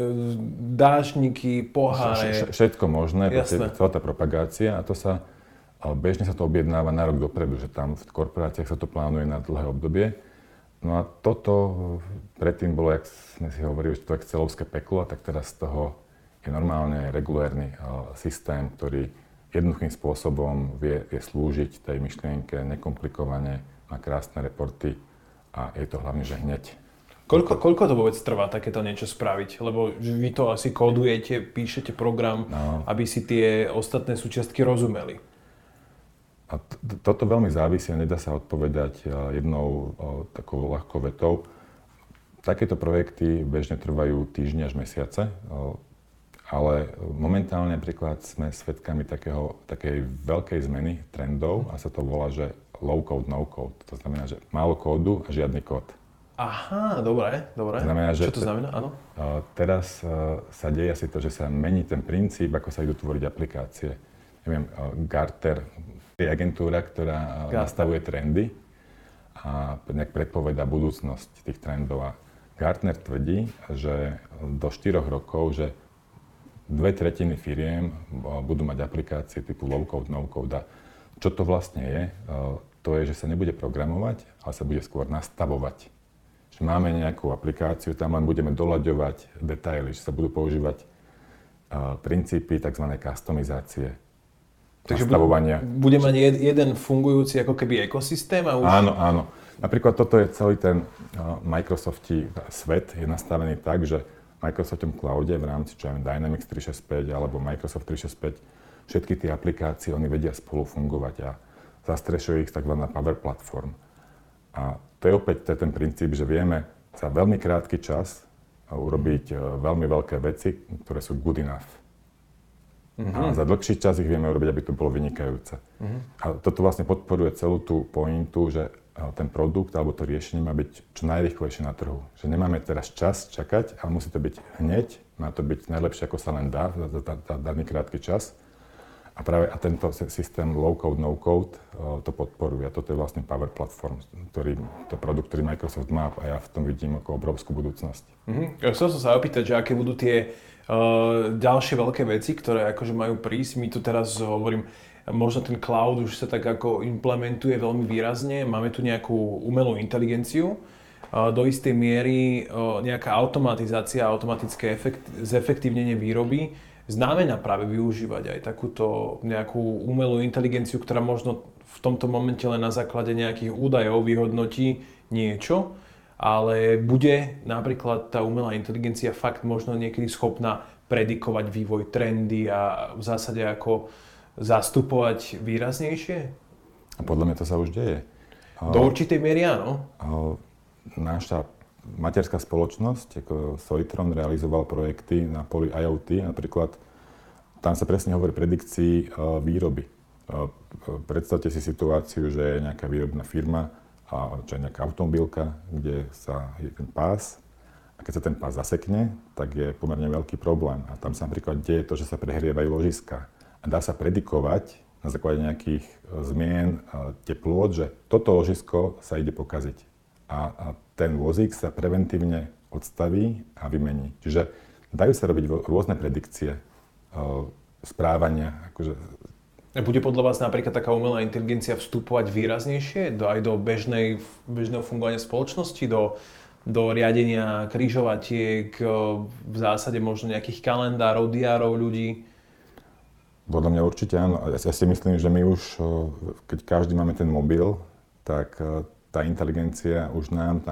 dážniky, poháre... Všetko možné, celá tá propagácia a to sa... Bežne sa to objednáva na rok dopredu, že tam v korporáciách sa to plánuje na dlhé obdobie. No a toto predtým bolo, jak sme si hovorili, že to je excelovské peklo, tak teraz z toho je normálne regulérny systém, ktorý jednoduchým spôsobom vie slúžiť tej myšlienke nekomplikovane, má krásne reporty a je to hlavne, že hneď. Koľko to vôbec trvá takéto niečo spraviť? Lebo vy to asi kódujete, píšete program, aby si tie ostatné súčiastky rozumeli. A toto veľmi závisí a nedá sa odpovedať jednou takou ľahkou vetou. Takéto projekty bežne trvajú týždne až mesiace, ale momentálne napríklad sme svedkami takej veľkej zmeny trendov a sa to volá, že low code, no code. To znamená, že málo kódu a žiadny kód. Aha, dobre. Čo to znamená? Áno. Teraz sa deje asi to, že sa mení ten princíp, ako sa idú tvoriť aplikácie. Neviem, Gartner je agentúra, ktorá nastavuje trendy a nejak predpovedá budúcnosť tých trendov. A Gartner tvrdí, že do 4 rokov, že 2/3 firiem budú mať aplikácie typu low-code, no-code. A čo to vlastne je? To je, že sa nebude programovať, ale sa bude skôr nastavovať. Že máme nejakú aplikáciu, tam len budeme doľaďovať detaily, že sa budú používať princípy tzv. Customizácie. Takže nastavovania. Bude mať jeden fungujúci ako keby ekosystém a už... Áno. Napríklad toto je celý ten Microsoftí svet je nastavený tak, že v Microsoftom cloude v rámci Dynamics 365 alebo Microsoft 365 všetky tie aplikácie, oni vedia spolu fungovať a zastrešuje ich tzv. Power Platform. A to je opäť ten princíp, že vieme za veľmi krátky čas urobiť veľmi veľké veci, ktoré sú good enough. A za dlhší čas ich vieme urobiť, aby to bolo vynikajúce. A toto vlastne podporuje celú tú pointu, že ten produkt alebo to riešenie má byť čo najrýchlejšie na trhu. Že nemáme teraz čas čakať, ale musí to byť hneď, má to byť najlepšie, ako sa len dá za daný krátky čas. A práve tento systém low-code, no-code to podporuje. A toto je vlastne Power Platform, to produkt, ktorý Microsoft má a ja v tom vidím ako obrovskú budúcnosť. Chcel som sa opýtať, že aké budú tie ďalšie veľké veci, ktoré akože majú prísť. My tu teraz hovorím, možno ten cloud už sa tak ako implementuje veľmi výrazne. Máme tu nejakú umelú inteligenciu, do istej miery nejaká automatizácia, automatické zefektívnenie výroby znamená práve využívať aj takúto nejakú umelú inteligenciu, ktorá možno v tomto momente len na základe nejakých údajov vyhodnotí niečo, ale bude napríklad tá umelá inteligencia fakt možno niekedy schopná predikovať vývoj, trendy a v zásade ako zastupovať výraznejšie? A podľa mňa to sa už deje. Do určitej miery áno. Naša materská spoločnosť, ako Soitron, realizoval projekty na poli IoT. Napríklad tam sa presne hovorí o predikcii výroby. Predstavte si situáciu, že je nejaká výrobná firma, čo je nejaká automobilka, kde je ten pás. A keď sa ten pás zasekne, tak je pomerne veľký problém. A tam sa napríklad deje to, že sa prehrievajú ložiská. A dá sa predikovať na základe nejakých zmien teplôt, že toto ložisko sa ide pokaziť. A ten vozík sa preventívne odstaví a vymení. Čiže dajú sa robiť rôzne predikcie správania. Bude podľa vás napríklad taká umelá inteligencia vstupovať výraznejšie aj do bežného fungovania spoločnosti, do riadenia križovatiek, v zásade možno nejakých kalendárov, diárov ľudí? Podľa mňa určite áno. Ja si myslím, že my už, keď každý máme ten mobil, tak tá inteligencia už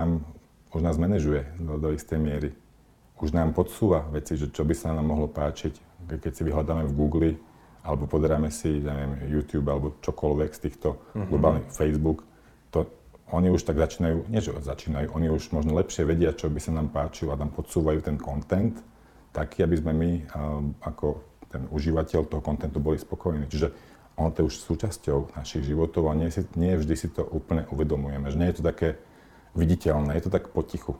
nás manažuje do istej miery. Už nám podsúva veci, že čo by sa nám mohlo páčiť. Keď si vyhľadáme v Google, alebo pozeráme si, YouTube, alebo čokoľvek z týchto globálnych Facebook, to oni už tak začínajú, oni už možno lepšie vedia, čo by sa nám páčilo a nám podsúvajú ten content, taký, aby sme my ako ten užívateľ toho kontentu boli spokojní. Čiže ono to je už súčasťou našich životov a nie vždy si to úplne uvedomujeme. Že nie je to také viditeľné, je to tak potichu.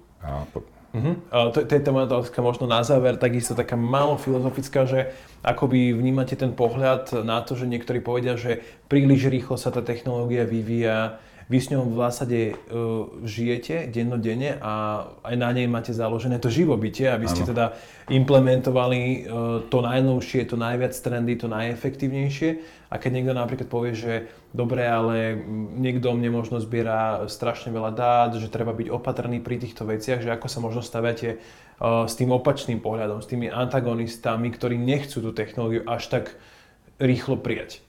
To je tá moja otázka možno na záver, takisto taká málo filozofická, že akoby vnímate ten pohľad na to, že niektorí povedia, že príliš rýchlo sa tá technológia vyvíja, vy s ňou v zásade žijete dennodenne a aj na nej máte založené to živobytie, aby ste teda implementovali to najnovšie, to najviac trendy, to najefektívnejšie. A keď niekto napríklad povie, že dobre, ale niekto mne možno zbiera strašne veľa dát, že treba byť opatrný pri týchto veciach, že ako sa možno staviate s tým opačným pohľadom, s tými antagonistami, ktorí nechcú tú technológiu až tak rýchlo prijať?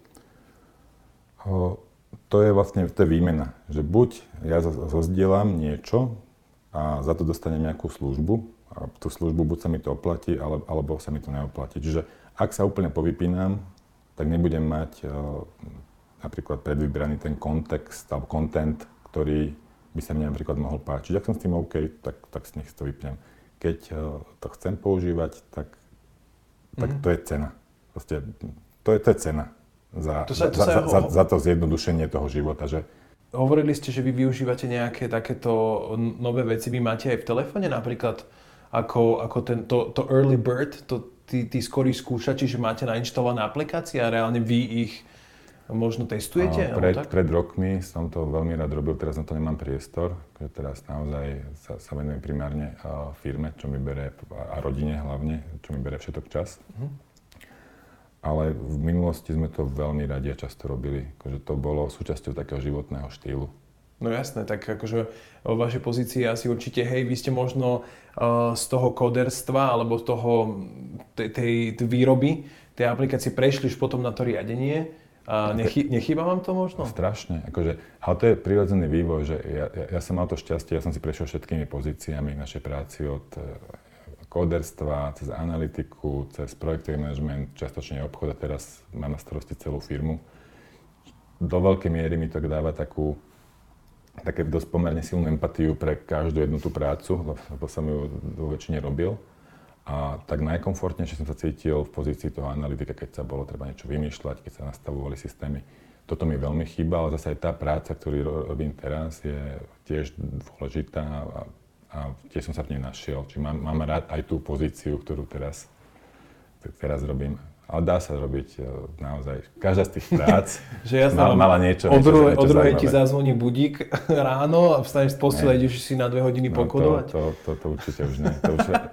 To je vlastne výmena, že buď ja zozdielam niečo a za to dostanem nejakú službu a tú službu buď sa mi to oplatí, alebo sa mi to neoplatí. Čiže ak sa úplne povypínam, tak nebudem mať napríklad predvyberaný ten kontext alebo content, ktorý by sa mne napríklad mohol páčiť. Ak som s tým OK, tak si nech to vypnem. Keď to chcem používať, tak to je cena. Proste, to je cena. Za to zjednodušenie toho života, že? Hovorili ste, že vy využívate nejaké takéto nové veci. Vy máte aj v telefóne napríklad ako to early bird, tí skorý skúšači, že máte nainštalované aplikácie a reálne vy ich možno testujete? Pred rokmi som to veľmi rád robil, teraz na to nemám priestor. Teraz naozaj sa venujem primárne firme, čo mi bere, a rodine hlavne, čo mi bere všetok čas. Ale v minulosti sme to veľmi radi a často robili. Akože to bolo súčasťou takého životného štýlu. No jasné, tak akože vo vašej pozícii asi určite, hej, vy ste možno z toho koderstva alebo z toho tej výroby, tej aplikácie prešli už potom na to riadenie. A nechýba vám to možno? Strašne, akože, ale to je prirodzený vývoj, že ja som mal to šťastie, ja som si prešiel všetkými pozíciami našej práci od koderstva, cez analytiku, cez projektový manažment, čiastočne obchod a teraz mám na starosti celú firmu. Do veľkej miery mi to dáva také dosť pomerne silnú empatiu pre každú jednu tú prácu, lebo som ju vo väčšine robil. A tak najkomfortnejšie som sa cítil v pozícii toho analytika, keď sa bolo treba niečo vymýšľať, keď sa nastavovali systémy. Toto mi veľmi chýba, ale zase aj tá práca, ktorú robím teraz, je tiež dôležitá a tiež som sa v nej našiel. Čiže mám rád aj tú pozíciu, ktorú teraz robím. Ale dá sa robiť naozaj každá z tých prác. Že mala niečo o druhej ti zazvoní budík ráno a vstaneš z postele a ideš si na 2 hodiny pokodovať? To určite už nie.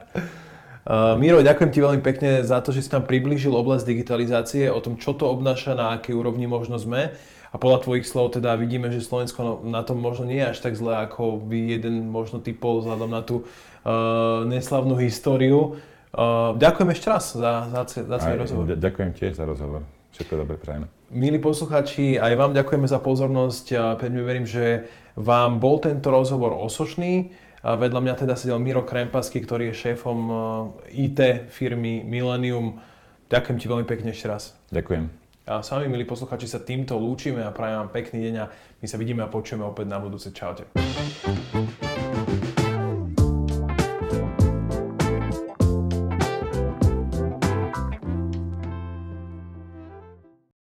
Miro, ďakujem ti veľmi pekne za to, že si nám priblížil oblasť digitalizácie, o tom, čo to obnáša, na akej úrovni možno sme. A podľa tvojich slov teda vidíme, že Slovensko na tom možno nie je až tak zle, ako by jeden možno typol vzhľadom na tú neslavnú históriu. Ďakujem ešte raz za celý rozhovor. Ďakujem tiež za rozhovor. Všetko dobre prajeme. Milí poslucháči, aj vám ďakujeme za pozornosť a pevne verím, že vám bol tento rozhovor osošný. A vedľa mňa teda sedel Miro Krempasky, ktorý je šéfom IT firmy Millennium. Ďakujem ti veľmi pekne ešte raz. Ďakujem. A s vami, milí poslucháči, sa týmto lúčime a prajem vám pekný deň a my sa vidíme a počujeme opäť na budúce. Čaute.